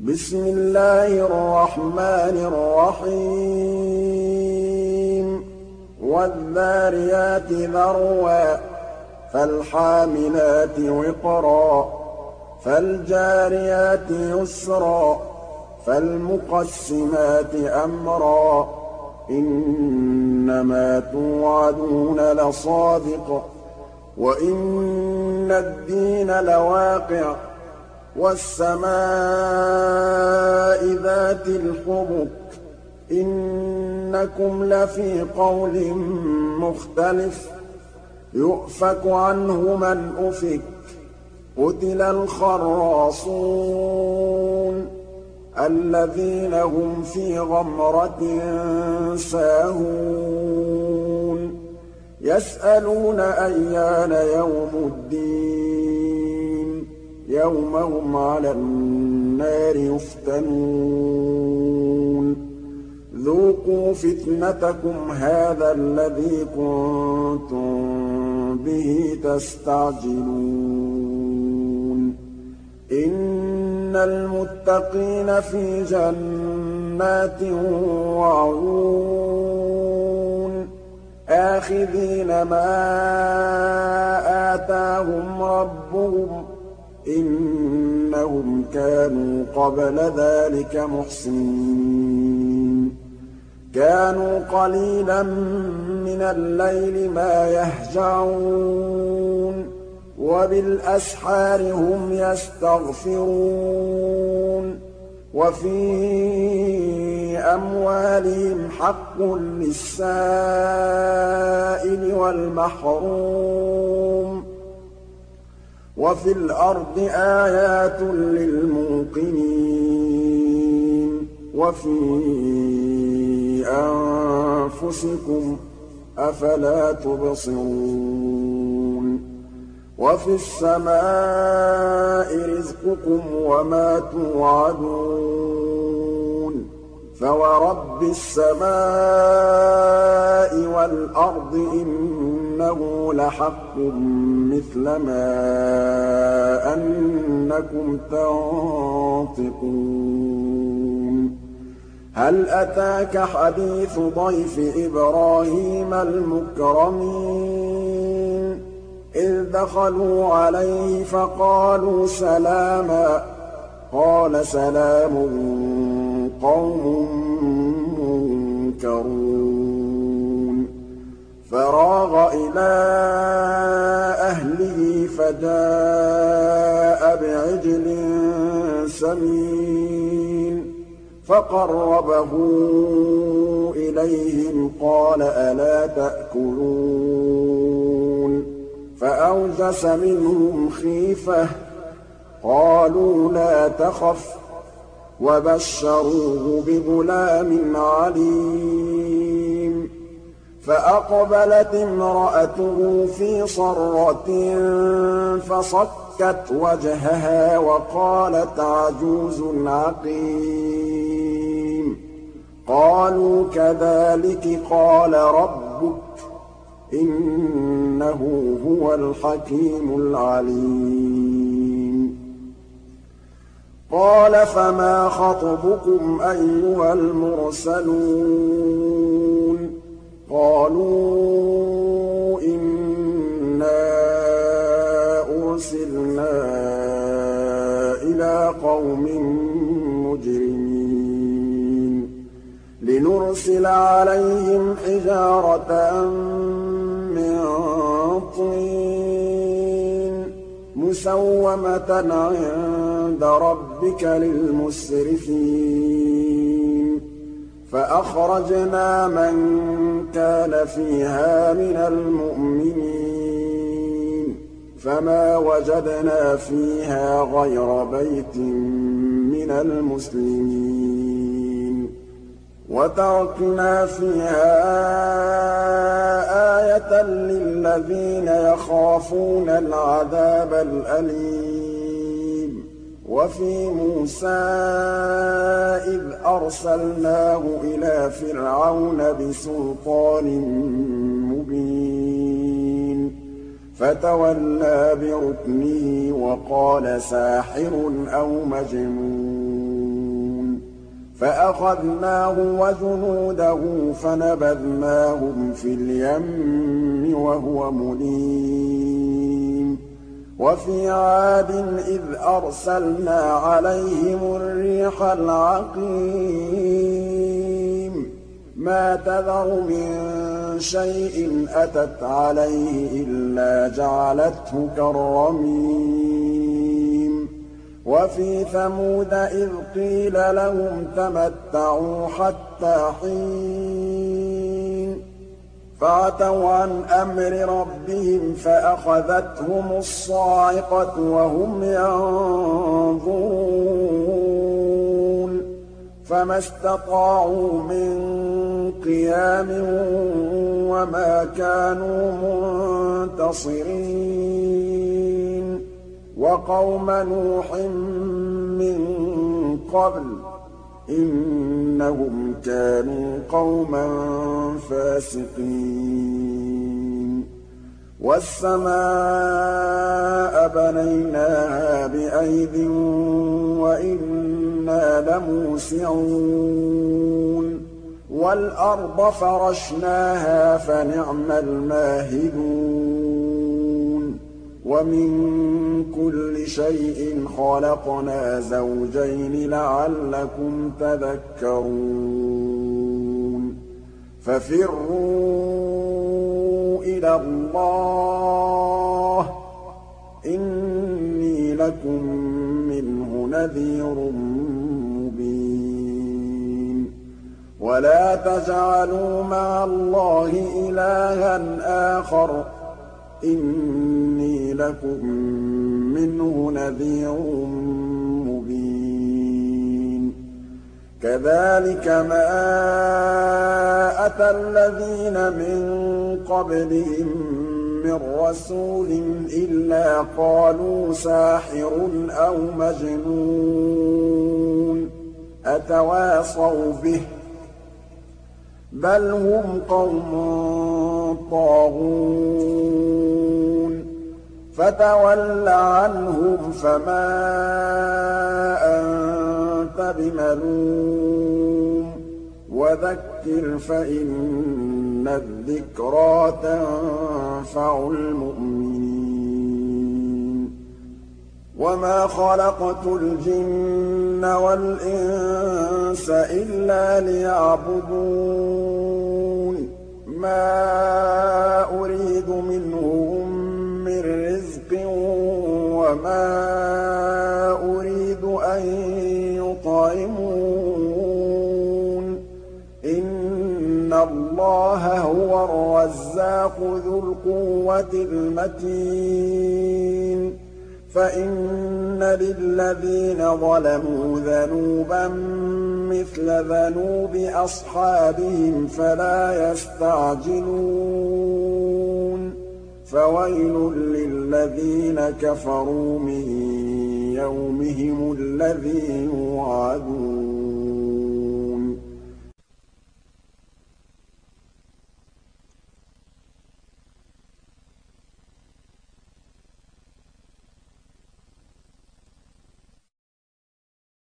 بسم الله الرحمن الرحيم والذاريات ذروا فالحاملات وقرا فالجاريات يسرا فالمقسمات أمرا إنما توعدون لصادق وإن الدين لواقع والسماء ذات الحبك إنكم لفي قول مختلف يؤفك عنه من أفك قتل الخراصون الذين هم في غمرة ساهون يسألون أيان يوم الدين يوم هم على النار يفتنون ذوقوا فتنتكم هذا الذي كنتم به تستعجلون إن المتقين في جنات وعيون آخذين ما آتاهم ربهم إنهم كانوا قبل ذلك محسنين كانوا قليلا من الليل ما يهجعون وبالأسحار هم يستغفرون وفي أموالهم حق للسائل والمحروم وفي الأرض آيات للموقنين وفي أنفسكم أفلا تبصرون وفي السماء رزقكم وما توعدون فورب السماء والأرض إنه لحق مثل ما أنكم تنطقون هل أتاك حديث ضيف إبراهيم المكرمين إذ دخلوا عليه فقالوا سلاما قال سلام قوم منكرون فراغ إلى أهله فجاء بعجل سمين فقربه إليهم قال ألا تأكلون فأوجس منهم خيفة قالوا لا تخف وبشروه بغلام عليم فأقبلت امرأته في صرة فصكت وجهها وقالت عجوز عقيم قالوا كذلك قال ربك إنه هو الحكيم العليم قال فما خطبكم أيها المرسلون قالوا إنا أرسلنا إلى قوم مجرمين لنرسل عليهم حجارة من طين مسومة عند ربك للمسرفين فأخرجنا من كان فيها من المؤمنين فما وجدنا فيها غير بيت من المسلمين وتركنا فيها آية للذين يخافون العذاب الأليم وفي موسى إذ أرسلناه إلى فرعون بسلطان مبين فتولى بركنه وقال ساحر أو مجنون فأخذناه وجنوده فنبذناهم في اليم وهو مليم وفي عاد إذ أرسلنا عليهم الريح العقيم ما تذر من شيء أتت عليه إلا جعلته كالرميم وفي ثمود إذ قيل لهم تمتعوا حتى حين فعتوا عن أمر ربهم فأخذتهم الصاعقة وهم ينظرون فما استطاعوا من قيام وما كانوا منتصرين وقوم نوح من قبل إنهم كانوا قوما فاسقين والسماء بنيناها بأيد وإنا لموسعون والأرض فرشناها فنعم الماهدون ومن كل شيء خلقنا زوجين لعلكم تذكرون ففروا إلى الله إني لكم منه نذير مبين ولا تجعلوا مع الله إلها آخر إني لكم منه نذير مبين كذلك ما أتى الذين من قبلهم من رسول إلا قالوا ساحر أو مجنون أتواصوا به بل هم قوم طاغون فتول عنهم فما أنت بملوم وذكر فإن الذكرى تنفع المؤمنين وما خلقت الجن والإنس إلا ليعبدون ما أريد منهم من رزق وما أريد أن يطعمون إن الله هو الرزاق ذو القوة المتين فإن للذين ظلموا ذنوبا مثل ذنوب أصحابهم فلا يستعجلون فويل للذين كفروا من يومهم الذي يوعدون